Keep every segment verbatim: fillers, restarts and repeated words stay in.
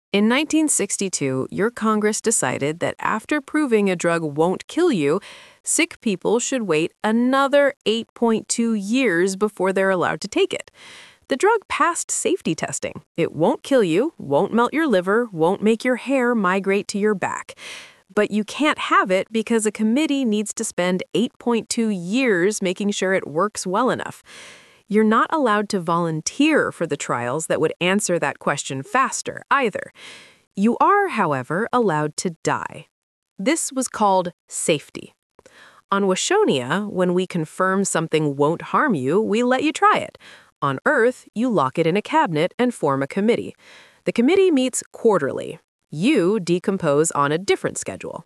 In nineteen sixty-two, your Congress decided that after proving a drug won't kill you, sick people should wait another eight point two years before they're allowed to take it. The drug passed safety testing. It won't kill you, won't melt your liver, won't make your hair migrate to your back. But you can't have it because a committee needs to spend eight point two years making sure it works well enough. You're not allowed to volunteer for the trials that would answer that question faster, either. You are, however, allowed to die. This was called safety. On Washonia, when we confirm something won't harm you, we let you try it. On Earth, you lock it in a cabinet and form a committee. The committee meets quarterly. You decompose on a different schedule.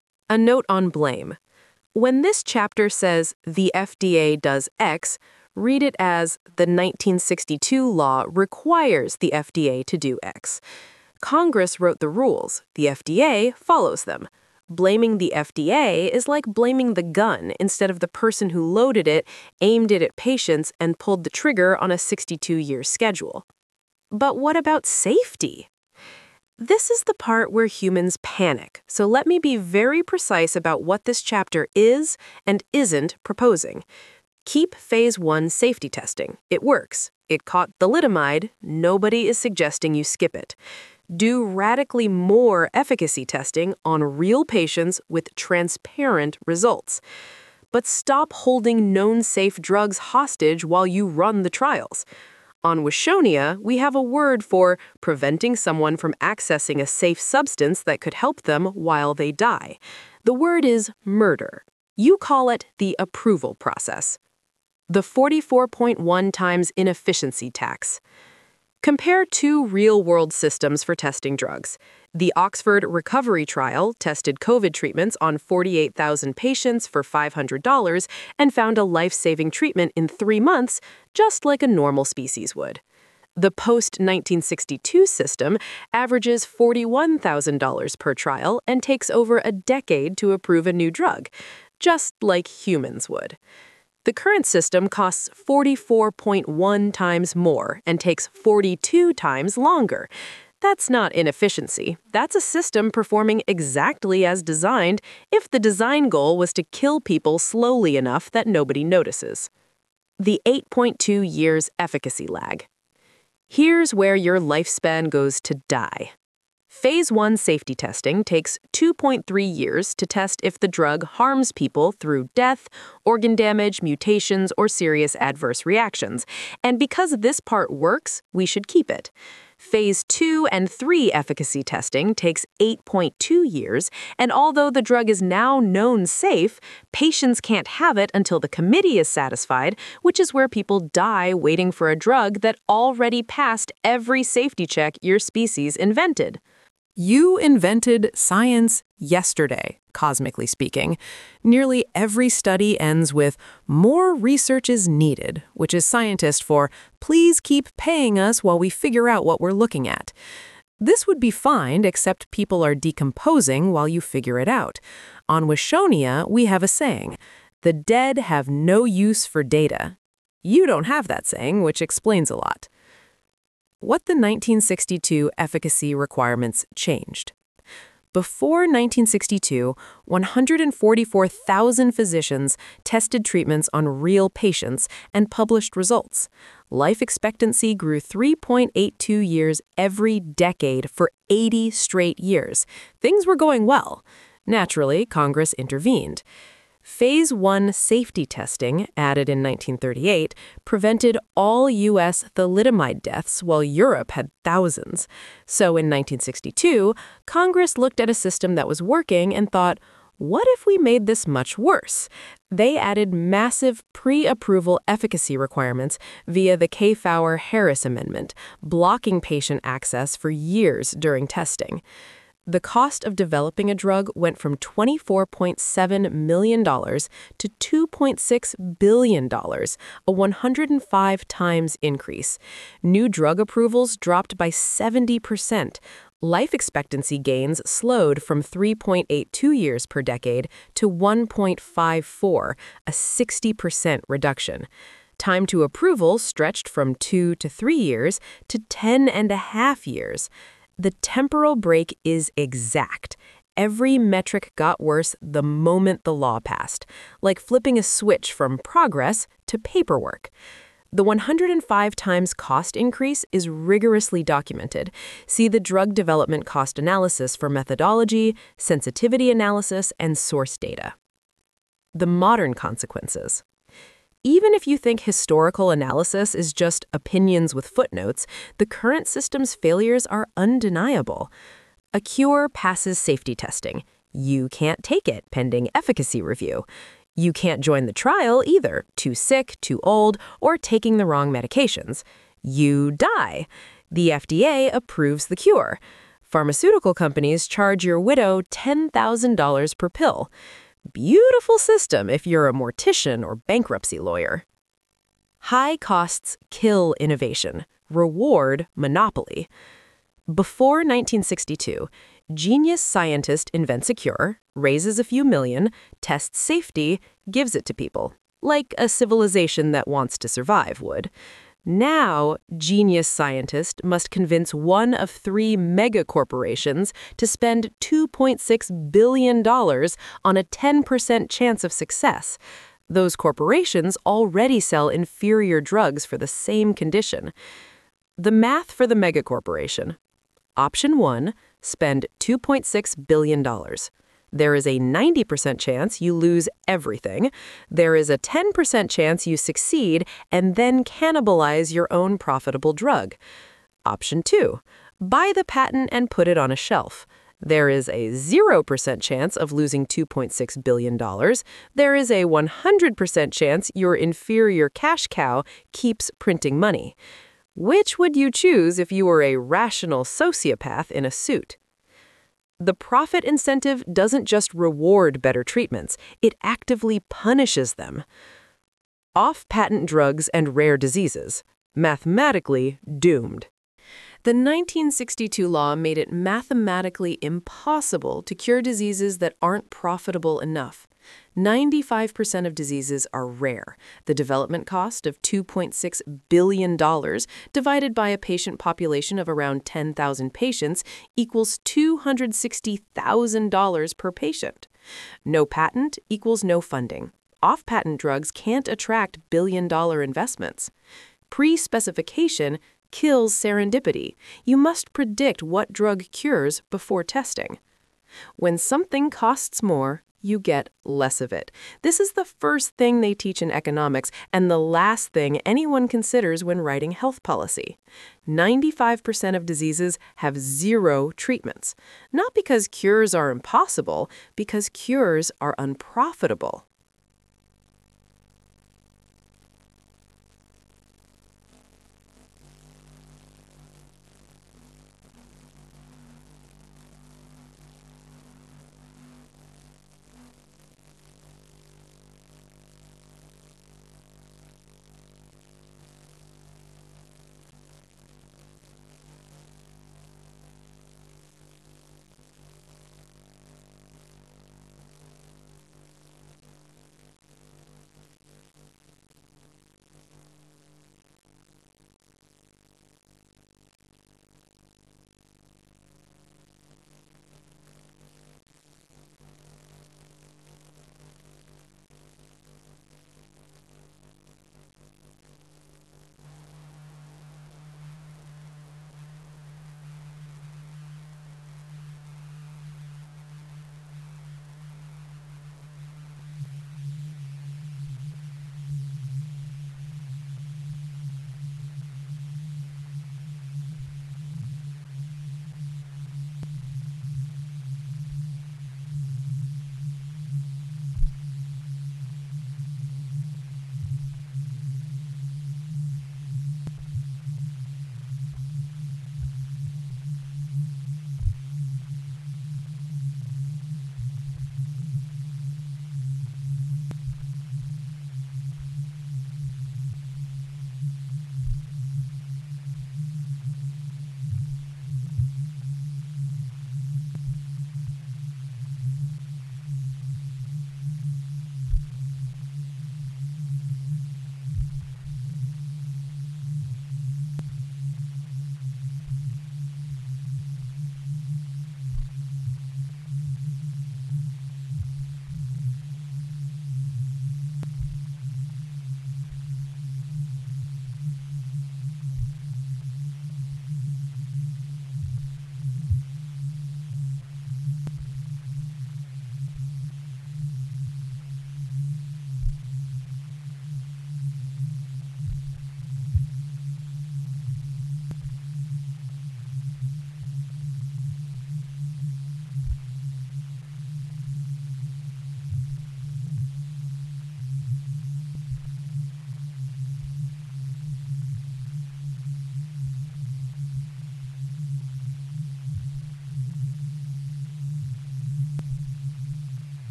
A note on blame. When this chapter says the F D A does X, read it as the nineteen sixty-two law requires the F D A to do X. Congress wrote the rules. The F D A follows them. Blaming the F D A is like blaming the gun instead of the person who loaded it, aimed it at patients, and pulled the trigger on a sixty-two-year schedule. But what about safety? This is the part where humans panic, so let me be very precise about what this chapter is and isn't proposing. Keep Phase one safety testing. It works. It caught thalidomide. Nobody is suggesting you skip it. Do radically more efficacy testing on real patients with transparent results. But stop holding known safe drugs hostage while you run the trials. On Washonia, we have a word for preventing someone from accessing a safe substance that could help them while they die. The word is murder. You call it the approval process. The forty-four point one times inefficiency tax. Compare two real-world systems for testing drugs. The Oxford Recovery Trial tested COVID treatments on forty-eight thousand patients for five hundred dollars and found a life-saving treatment in three months, just like a normal species would. The post nineteen sixty-two system averages forty-one thousand dollars per trial and takes over a decade to approve a new drug, just like humans would. The current system costs forty-four point one times more and takes forty-two times longer. That's not inefficiency. That's a system performing exactly as designed if the design goal was to kill people slowly enough that nobody notices. The eight point two years efficacy lag. Here's where your lifespan goes to die. Phase one safety testing takes two point three years to test if the drug harms people through death, organ damage, mutations, or serious adverse reactions. And because this part works, we should keep it. Phase two and three efficacy testing takes eight point two years, and although the drug is now known safe, patients can't have it until the committee is satisfied, which is where people die waiting for a drug that already passed every safety check your species invented. You invented science yesterday, cosmically speaking. Nearly every study ends with, more research is needed, which is scientist for, please keep paying us while we figure out what we're looking at. This would be fine, except people are decomposing while you figure it out. On Washonia, we have a saying, the dead have no use for data. You don't have that saying, which explains a lot. What the nineteen sixty-two efficacy requirements changed. Before nineteen sixty-two, one hundred forty-four thousand physicians tested treatments on real patients and published results. Life expectancy grew three point eight two years every decade for eighty straight years. Things were going well. Naturally, Congress intervened. Phase one safety testing, added in nineteen thirty-eight, prevented all U S thalidomide deaths while Europe had thousands. So in nineteen sixty-two, Congress looked at a system that was working and thought, what if we made this much worse? They added massive pre-approval efficacy requirements via the Kefauver-Harris Amendment, blocking patient access for years during testing. The cost of developing a drug went from twenty-four point seven million dollars to two point six billion dollars, a one hundred five times increase. New drug approvals dropped by seventy percent. Life expectancy gains slowed from three point eight two years per decade to one point five four, a sixty percent reduction. Time to approval stretched from two to three years to ten and a half years. The temporal break is exact. Every metric got worse the moment the law passed, like flipping a switch from progress to paperwork. The one hundred five times cost increase is rigorously documented. See the drug development cost analysis for methodology, sensitivity analysis, and source data. The modern consequences. Even if you think historical analysis is just opinions with footnotes, the current system's failures are undeniable. A cure passes safety testing. You can't take it pending efficacy review. You can't join the trial either, too sick, too old, or taking the wrong medications. You die. The F D A approves the cure. Pharmaceutical companies charge your widow ten thousand dollars per pill. Beautiful system if you're a mortician or bankruptcy lawyer. High costs kill innovation, reward monopoly. Before nineteen sixty-two, genius scientist invents a cure, raises a few million, tests safety, gives it to people, like a civilization that wants to survive would. Now, genius scientist must convince one of three megacorporations to spend two point six billion dollars on a ten percent chance of success. Those corporations already sell inferior drugs for the same condition. The math for the megacorporation. Option one, spend two point six billion dollars. There is a ninety percent chance you lose everything. There is a ten percent chance you succeed and then cannibalize your own profitable drug. Option two, buy the patent and put it on a shelf. There is a zero percent chance of losing two point six billion dollars. There is a one hundred percent chance your inferior cash cow keeps printing money. Which would you choose if you were a rational sociopath in a suit? The profit incentive doesn't just reward better treatments, it actively punishes them. Off-patent drugs and rare diseases. Mathematically doomed. The nineteen sixty-two law made it mathematically impossible to cure diseases that aren't profitable enough. ninety-five percent of diseases are rare. The development cost of two point six billion dollars divided by a patient population of around ten thousand patients equals two hundred sixty thousand dollars per patient. No patent equals no funding. Off-patent drugs can't attract billion-dollar investments. Pre-specification kills serendipity. You must predict what drug cures before testing. When something costs more, you get less of it. This is the first thing they teach in economics and the last thing anyone considers when writing health policy. ninety-five percent of diseases have zero treatments. Not because cures are impossible, because cures are unprofitable.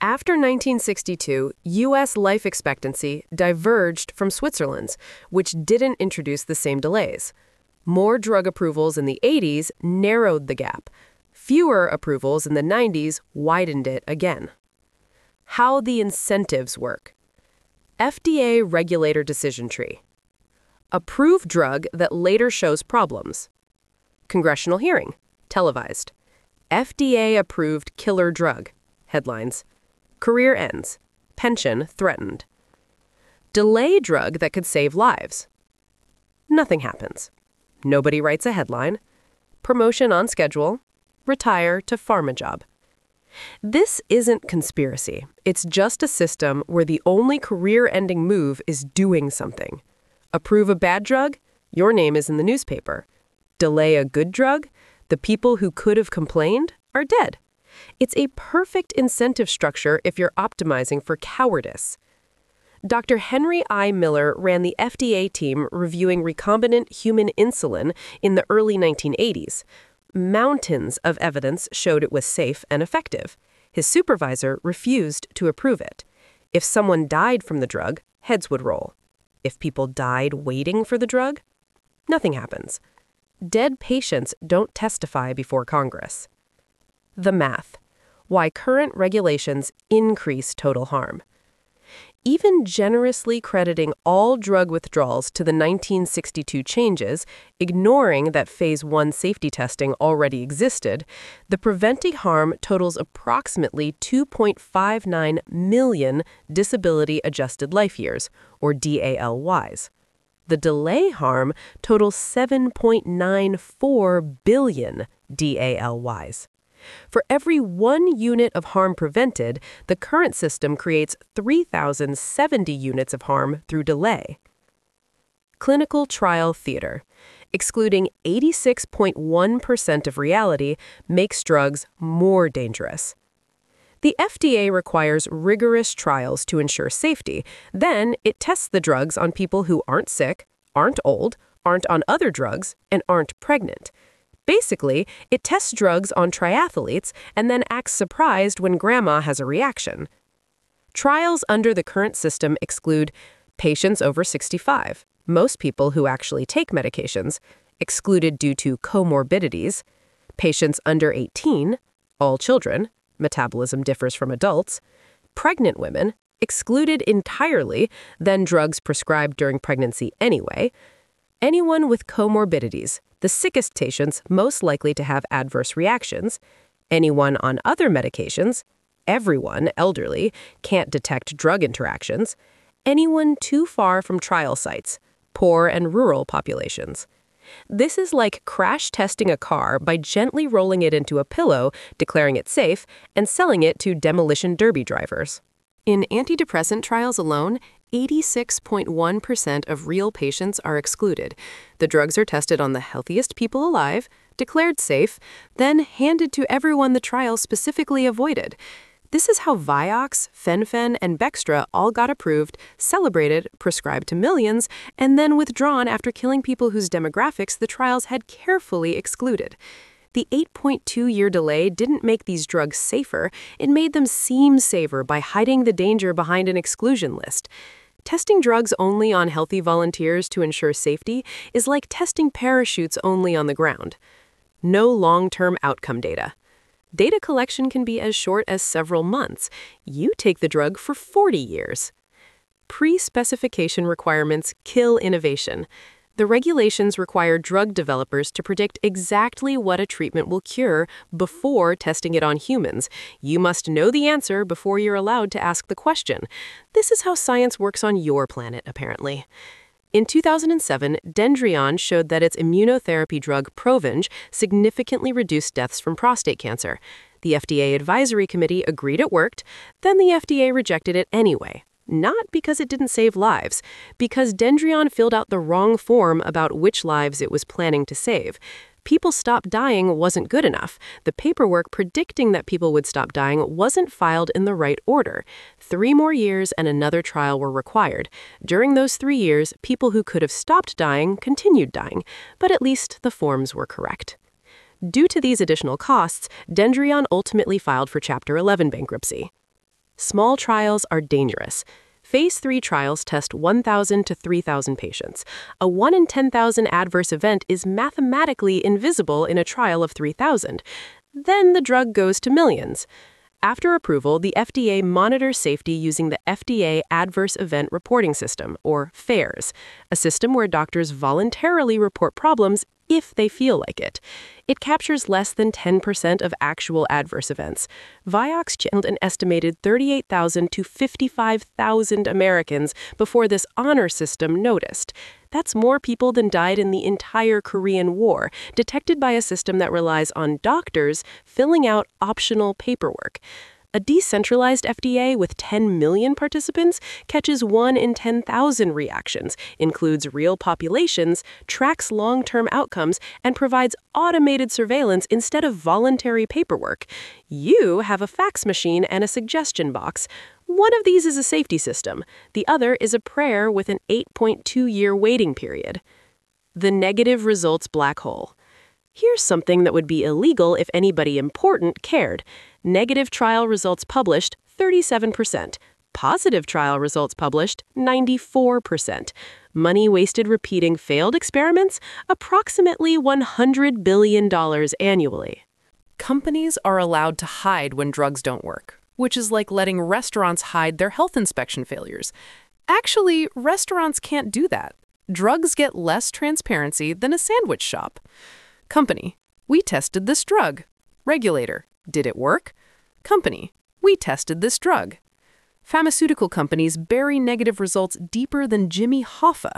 After nineteen sixty-two, U S life expectancy diverged from Switzerland's, which didn't introduce the same delays. More drug approvals in the eighties narrowed the gap. Fewer approvals in the nineties widened it again. How the incentives work. F D A regulator decision tree. Approve drug that later shows problems. Congressional hearing. Televised. F D A approved killer drug. Headlines. Career ends. Pension threatened. Delay drug that could save lives. Nothing happens. Nobody writes a headline. Promotion on schedule. Retire to pharma job. This isn't conspiracy. It's just a system where the only career-ending move is doing something. Approve a bad drug? Your name is in the newspaper. Delay a good drug? The people who could have complained are dead. It's a perfect incentive structure if you're optimizing for cowardice. Doctor Henry I. Miller ran the F D A team reviewing recombinant human insulin in the early nineteen eighties. Mountains of evidence showed it was safe and effective. His supervisor refused to approve it. If someone died from the drug, heads would roll. If people died waiting for the drug, nothing happens. Dead patients don't testify before Congress. The math. Why current regulations increase total harm. Even generously crediting all drug withdrawals to the nineteen sixty-two changes, ignoring that Phase one safety testing already existed, the preventing harm totals approximately two point five nine million disability-adjusted life years, or D A L Ys. The delay harm totals seven point nine four billion D A L Ys. For every one unit of harm prevented, the current system creates three thousand seventy units of harm through delay. Clinical trial theater. Excluding eighty-six point one percent of reality makes drugs more dangerous. The F D A requires rigorous trials to ensure safety. Then it tests the drugs on people who aren't sick, aren't old, aren't on other drugs, and aren't pregnant. Basically, it tests drugs on triathletes and then acts surprised when grandma has a reaction. Trials under the current system exclude patients over sixty-five, most people who actually take medications, excluded due to comorbidities, patients under eighteen, all children, metabolism differs from adults, pregnant women, excluded entirely, then drugs prescribed during pregnancy anyway, anyone with comorbidities, the sickest patients most likely to have adverse reactions, anyone on other medications, everyone, elderly, can't detect drug interactions, anyone too far from trial sites, poor and rural populations. This is like crash testing a car by gently rolling it into a pillow, declaring it safe, and selling it to demolition derby drivers. In antidepressant trials alone, eighty-six point one percent of real patients are excluded. The drugs are tested on the healthiest people alive, declared safe, then handed to everyone the trial specifically avoided. This is how Vioxx, Fen-Phen, and Bextra all got approved, celebrated, prescribed to millions, and then withdrawn after killing people whose demographics the trials had carefully excluded. The eight point two year delay didn't make these drugs safer, it made them seem safer by hiding the danger behind an exclusion list. Testing drugs only on healthy volunteers to ensure safety is like testing parachutes only on the ground. No long-term outcome data. Data collection can be as short as several months. You take the drug for forty years. Pre-specification requirements kill innovation. The regulations require drug developers to predict exactly what a treatment will cure before testing it on humans. You must know the answer before you're allowed to ask the question. This is how science works on your planet, apparently. In two thousand seven, Dendreon showed that its immunotherapy drug Provenge significantly reduced deaths from prostate cancer. The F D A Advisory Committee agreed it worked, then the F D A rejected it anyway. Not because it didn't save lives, because Dendreon filled out the wrong form about which lives it was planning to save. People stopped dying wasn't good enough. The paperwork predicting that people would stop dying wasn't filed in the right order. Three more years and another trial were required. During those three years, people who could have stopped dying continued dying, but at least the forms were correct. Due to these additional costs, Dendreon ultimately filed for Chapter eleven bankruptcy. Small trials are dangerous. Phase three trials test one thousand to three thousand patients. A one in ten thousand adverse event is mathematically invisible in a trial of three thousand. Then the drug goes to millions. After approval, the F D A monitors safety using the F D A Adverse Event Reporting System, or FAERS, a system where doctors voluntarily report problems if they feel like it. It captures less than ten percent of actual adverse events. Vioxx channeled an estimated thirty-eight thousand to fifty-five thousand Americans before this honor system noticed. That's more people than died in the entire Korean War, detected by a system that relies on doctors filling out optional paperwork. A decentralized F D A with ten million participants catches one in ten thousand reactions, includes real populations, tracks long-term outcomes, and provides automated surveillance instead of voluntary paperwork. You have a fax machine and a suggestion box. One of these is a safety system. The other is a prayer with an eight point two year waiting period. The negative results black hole. Here's something that would be illegal if anybody important cared. Negative trial results published, thirty-seven percent. Positive trial results published, ninety-four percent. Money wasted repeating failed experiments, approximately one hundred billion dollars annually. Companies are allowed to hide when drugs don't work, which is like letting restaurants hide their health inspection failures. Actually, restaurants can't do that. Drugs get less transparency than a sandwich shop. Company, we tested this drug. Regulator, did it work? Company, we tested this drug. Pharmaceutical companies bury negative results deeper than Jimmy Hoffa.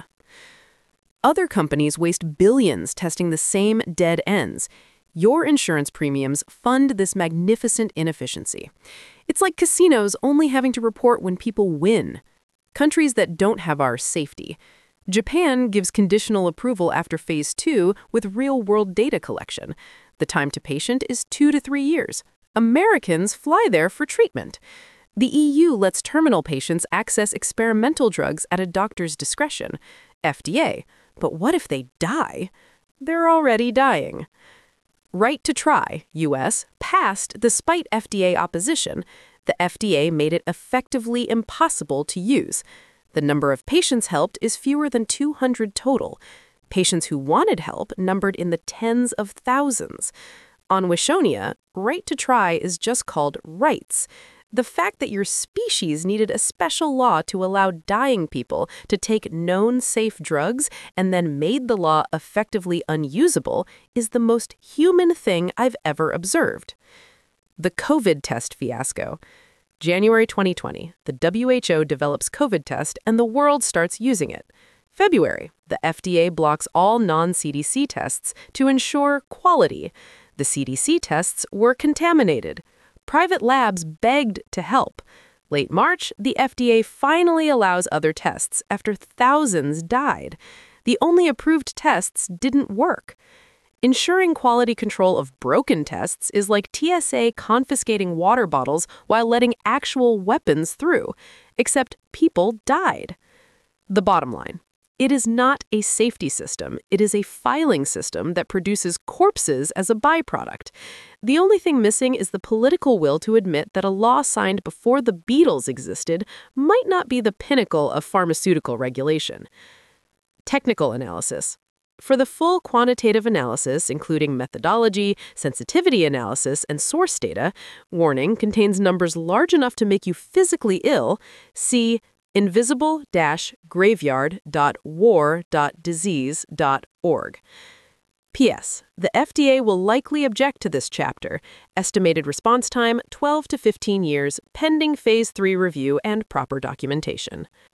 Other companies waste billions testing the same dead ends. Your insurance premiums fund this magnificent inefficiency. It's like casinos only having to report when people win. Countries that don't have our safety. Japan gives conditional approval after phase two with real-world data collection. The time to patient is two to three years. Americans fly there for treatment. The E U lets terminal patients access experimental drugs at a doctor's discretion. F D A. But what if they die? They're already dying. Right to Try, U S, passed despite F D A opposition. The F D A made it effectively impossible to use. The number of patients helped is fewer than two hundred total. Patients who wanted help numbered in the tens of thousands. On Wishonia, Right to Try is just called rights. The fact that your species needed a special law to allow dying people to take known safe drugs and then made the law effectively unusable is the most human thing I've ever observed. The COVID test fiasco. January twenty twenty, the W H O develops COVID test and the world starts using it. February, the F D A blocks all non-C D C tests to ensure quality. The C D C tests were contaminated. Private labs begged to help. Late March, the F D A finally allows other tests after thousands died. The only approved tests didn't work. Ensuring quality control of broken tests is like T S A confiscating water bottles while letting actual weapons through, except people died. The bottom line. It is not a safety system. It is a filing system that produces corpses as a byproduct. The only thing missing is the political will to admit that a law signed before the Beatles existed might not be the pinnacle of pharmaceutical regulation. Technical analysis. For the full quantitative analysis, including methodology, sensitivity analysis, and source data, warning contains numbers large enough to make you physically ill, see invisible dash graveyard dot war dot disease dot org. P S. The F D A will likely object to this chapter. Estimated response time, twelve to fifteen years, pending phase three review and proper documentation.